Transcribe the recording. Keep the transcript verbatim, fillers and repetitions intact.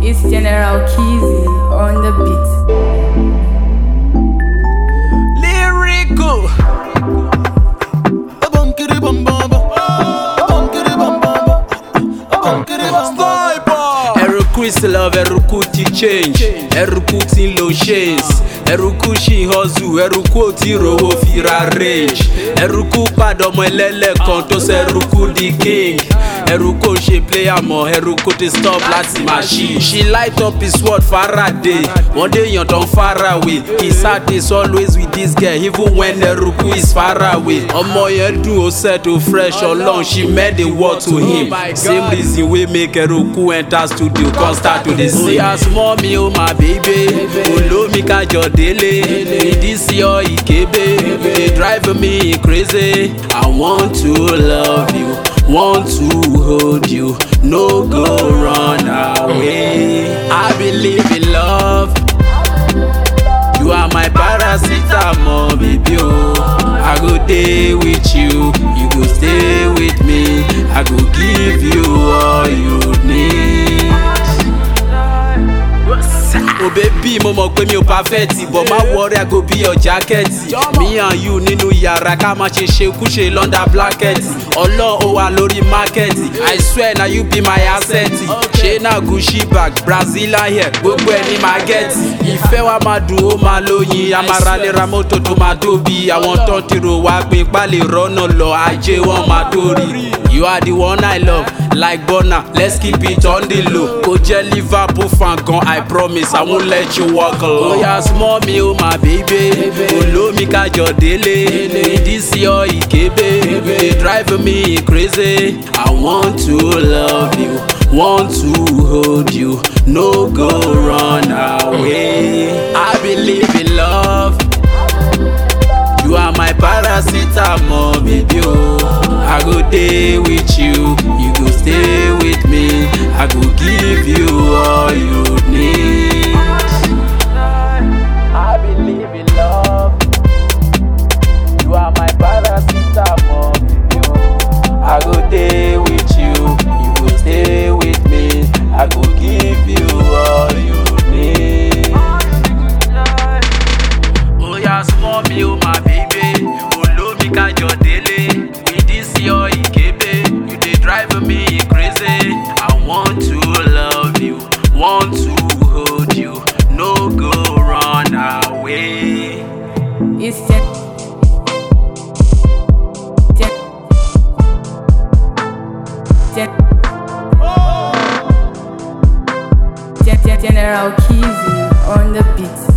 It's General Keezy on the beat. Lyrical. Eruku is love, Eruku ti change, Eruku ti low shades, Eruku she hustle, Eruku ti rowo fi ra range, Eruku pàdé ọmọ ẹlẹ́lẹ̀ kan tó ṣe Eruku di king, Eruku ṣe player mọ́, Eruku ti stop láti máa ṣí. She light up his word Faraday, one day èèyàn tó ń far away, Kizad is always with this girl even when Eruku is far away. Ọmọ yẹn dùn ó set to fresh ọlọ́run, she meant the word to him, same reason wey make Eruku enter studio come start to dey sing. Oya small me o my baby, olómi kájọ délé, ìdísí ọ ìkébé, dey drive me crazy. I want to love you, want to hold you, no go run away. I believe in love, you are my paracetamol, baby oh. I go dey with you, you go stay with me, I go give you all you need. Oh baby, mo mọ̀ pé mi ò perfect, but má worry, I go be your jacket. Me and you nínú yàrá ká má ṣe ṣekúṣe lọ́ndà blanket. Ọlọ́run ó wà lórí market, I swear na you be my asset. Ṣé na Gucci bag, Brazilian hair, gbogbo ẹ̀ ní máa get. Ìfẹ́ wa máa dùn ó máa lóyin, amárale ra mọ́tò tó máa tóbi. Àwọn tó ti rò wá pé pálí rọ́nà lọ, ajé wọn máa torí. You are the one I love, like Burna, let's keep it on the low. Kò jẹ́ Liverpool fan gan, I promise I won't let you walk alone. Oya small me o my baby, olómi kájọ délé, ìdísí ọ ìkébé, dey drive me crazy. I want to love you, want to hold you, no go run away. I believe in love, you are my paracetamol, baby oh. I go dey with you, you go stay with me, I go give you all you need. I believe in love, you are my paracetamol, baby oh. I go dey with you, you go stay with me, I go give you all you need. Oh yeah, small me oh my baby, olómi kájọ délé, ìdísí ọ ìkébé, you dey drive me crazy. I want to love you, want to hold you, no go run away. It's Gen Gen Gen Gen General Keezy on the beat.